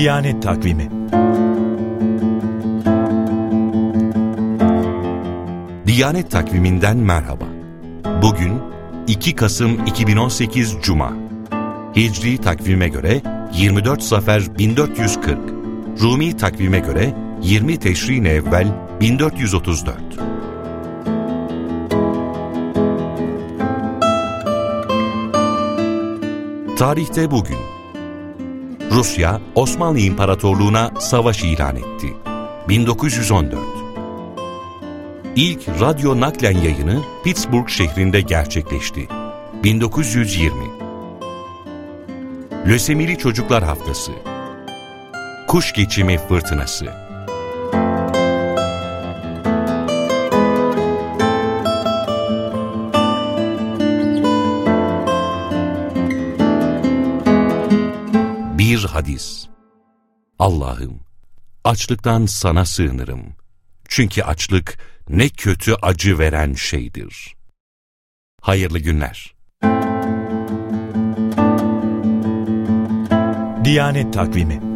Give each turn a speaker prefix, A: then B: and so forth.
A: Diyanet Takvimi.
B: Diyanet Takvimi'nden merhaba. Bugün 2 Kasım 2018 Cuma. Hicri takvime göre 24 Safer 1440. Rumi takvime göre 20 Teşrin-i Evvel 1434. Tarihte bugün Rusya, Osmanlı İmparatorluğu'na savaş ilan etti. 1914. İlk radyo naklen yayını Pittsburgh şehrinde gerçekleşti. 1920. Lösemili Çocuklar Haftası. Kuş geçimi fırtınası. Bir hadis. Allah'ım, açlıktan sana sığınırım. Çünkü açlık ne kötü acı veren şeydir. Hayırlı günler.
A: Diyanet Takvimi.